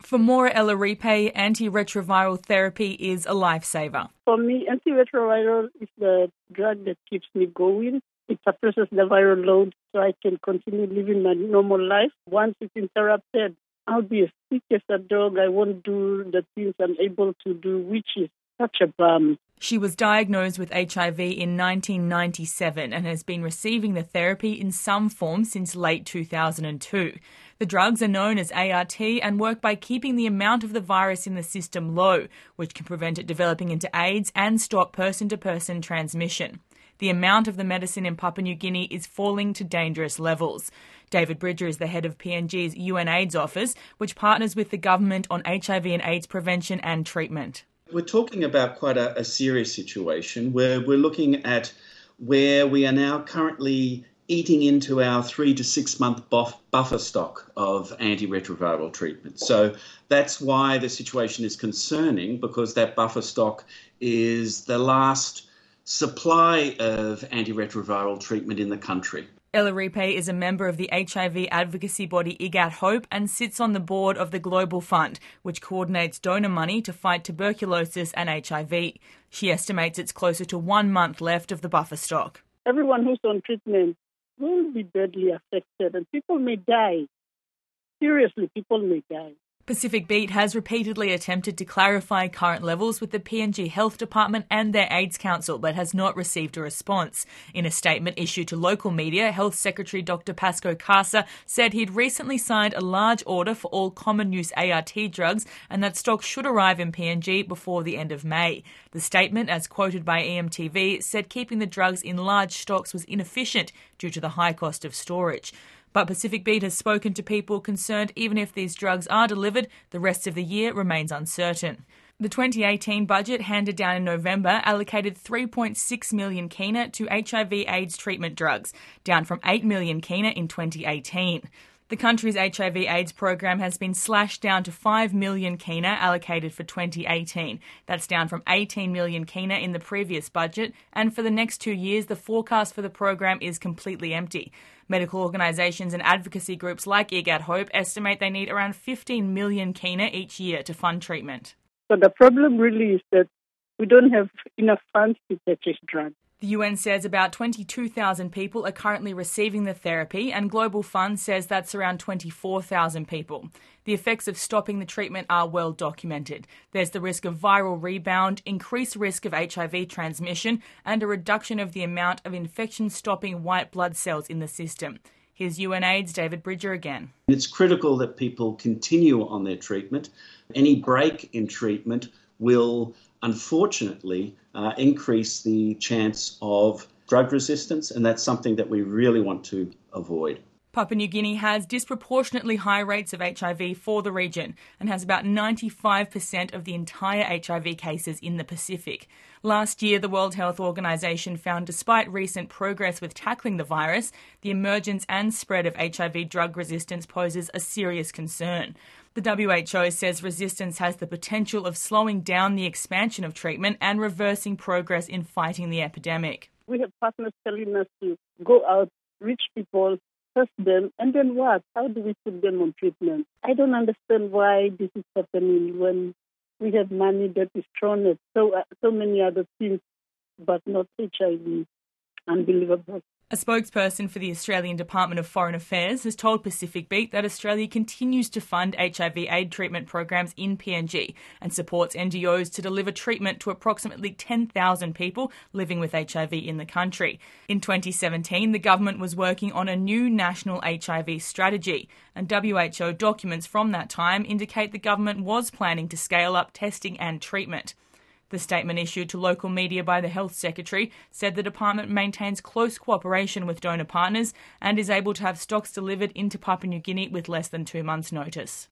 For Maura Elaripe, antiretroviral therapy is a lifesaver. For me, antiretroviral is the drug that keeps me going. It suppresses the viral load so I can continue living my normal life. Once it's interrupted, I'll be as sick as a dog. I won't do the things I'm able to do, which is such a bum. She was diagnosed with HIV in 1997 and has been receiving the therapy in some form since late 2002. The drugs are known as ART and work by keeping the amount of the virus in the system low, which can prevent it developing into AIDS and stop person-to-person transmission. The amount of the medicine in Papua New Guinea is falling to dangerous levels. David Bridger is the head of PNG's UNAIDS office, which partners with the government on HIV and AIDS prevention and treatment. We're talking about quite a serious situation where we're looking at where we are now currently eating into our 3 to 6 month buffer stock of antiretroviral treatment. So that's why the situation is concerning, because that buffer stock is the last supply of antiretroviral treatment in the country. Elaripe is a member of the HIV advocacy body IGAT Hope and sits on the board of the Global Fund, which coordinates donor money to fight tuberculosis and HIV. She estimates it's closer to 1 month left of the buffer stock. Everyone who's on treatment will be badly affected and people may die. Seriously, people may die. Pacific Beat has repeatedly attempted to clarify current levels with the PNG Health Department and their AIDS Council, but has not received a response. In a statement issued to local media, Health Secretary Dr. Pasco Casa said he'd recently signed a large order for all common-use ART drugs and that stock should arrive in PNG before the end of May. The statement, as quoted by EMTV, said keeping the drugs in large stocks was inefficient due to the high cost of storage. But Pacific Beat has spoken to people concerned even if these drugs are delivered, the rest of the year remains uncertain. The 2018 budget handed down in November allocated 3.6 million kina to HIV/AIDS treatment drugs, down from 8 million kina in 2018. The country's HIV/AIDS program has been slashed down to 5 million kina allocated for 2018. That's down from 18 million kina in the previous budget, and for the next 2 years, the forecast for the program is completely empty. Medical organisations and advocacy groups like IGAT Hope estimate they need around 15 million kina each year to fund treatment. So the problem really is that we don't have enough funds to purchase drugs. The UN says about 22,000 people are currently receiving the therapy, and Global Fund says that's around 24,000 people. The effects of stopping the treatment are well documented. There's the risk of viral rebound, increased risk of HIV transmission, and a reduction of the amount of infection-stopping white blood cells in the system. Here's UNAIDS' David Bridger again. It's critical that people continue on their treatment. Any break in treatment will unfortunately increase the chance of drug resistance, and that's something that we really want to avoid. Papua New Guinea has disproportionately high rates of HIV for the region and has about 95% of the entire HIV cases in the Pacific. Last year, the World Health Organization found despite recent progress with tackling the virus, the emergence and spread of HIV drug resistance poses a serious concern. The WHO says resistance has the potential of slowing down the expansion of treatment and reversing progress in fighting the epidemic. We have partners telling us to go out, reach people, test them, and then what? How do we put them on treatment? I don't understand why this is happening when we have money that is thrown at so many other things, but not HIV. Unbelievable. A spokesperson for the Australian Department of Foreign Affairs has told Pacific Beat that Australia continues to fund HIV/AIDS treatment programs in PNG and supports NGOs to deliver treatment to approximately 10,000 people living with HIV in the country. In 2017, the government was working on a new national HIV strategy, and WHO documents from that time indicate the government was planning to scale up testing and treatment. The statement issued to local media by the Health Secretary said the department maintains close cooperation with donor partners and is able to have stocks delivered into Papua New Guinea with less than 2 months' notice.